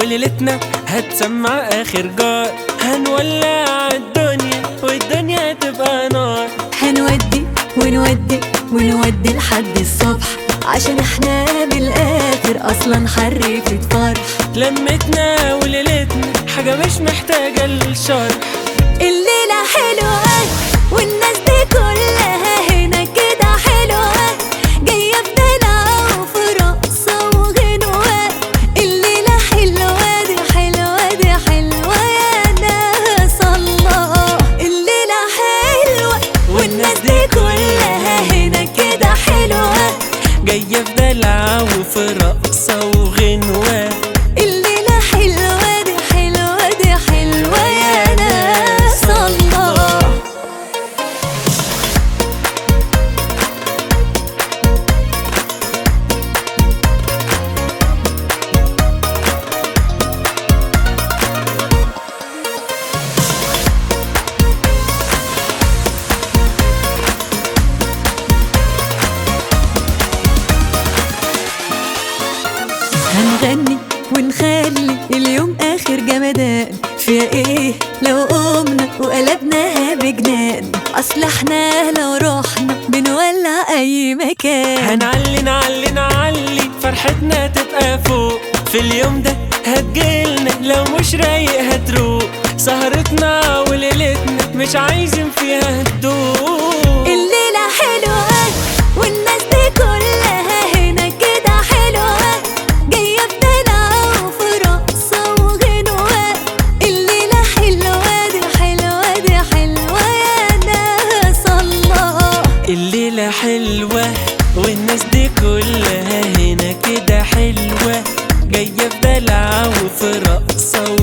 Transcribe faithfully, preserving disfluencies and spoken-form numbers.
وليلتنا هتسمع اخر جار. هنولع الدنيا والدنيا تبقى نار. هنودي ونودي ونودي لحد الصبح، عشان احنا من الاخر اصلا حرفة فرح. لمتنا وليلتنا حاجة مش محتاجة للشرح. الليلة حلوة والناس دي كلها هنا كده حلوة، جاية في دلع وفي رقصة وغنوة. الليلة حلوة دي حلوة دي حلوة يا ناس الله. الليلة حلوة والناس دي كلها هنا كده حلوة، جاية في دلع وفي رقصة وغنوة. الليلة حلوة دي حلوة دي حلوة يا ناس الله. هنغني ونخلي اليوم اخر جمدان. فيها ايه لو قمنا وقلبناها بجنان؟ اصل احنا لو رحنا بنولع اي مكان. هنعلي نعلي نعلي فرحتنا تبقى فوق. في اليوم ده هتجيلنا لو مش رايق هتروق. سهرتنا وليلتنا مش عايزين فيها هدوء. الليلة حلوة والناس دي كلها هنا كده حلوة، جاية في دلع وفي رقصة وغنوة. الليلة حلوة دي حلوة دي حلوة يا ناس الله. الليلة حلوة والناس دي كلها هنا كده حلوة، جاية في دلع وفي رقصة